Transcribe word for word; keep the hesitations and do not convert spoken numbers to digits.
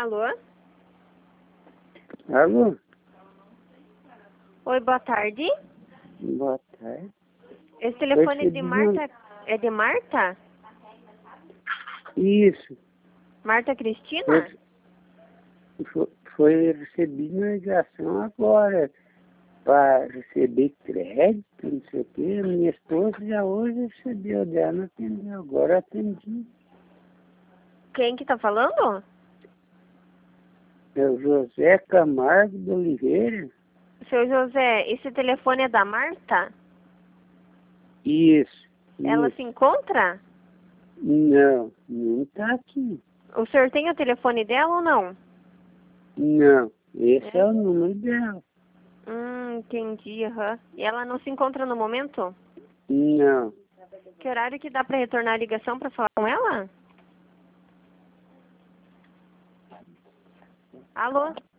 Alô? Alô? Oi, boa tarde. Boa tarde. Esse telefone é de Recebi Marta. É de Marta? Isso. Marta Cristina? Foi, foi, foi recebido uma ligação agora para receber crédito, não sei o quê. Minha esposa já hoje recebeu dela, não atendeu. Agora atendi. Quem que tá falando? É o José Camargo de Oliveira. Seu José, esse telefone é da Marta? Isso. Ela Isso. se encontra? Não, não está aqui. O senhor tem o telefone dela ou não? Não, esse é, É? o número dela. Hum, entendi, aham. E ela não se encontra no momento? Não. Que horário que dá pra retornar a ligação pra falar com ela? Alô?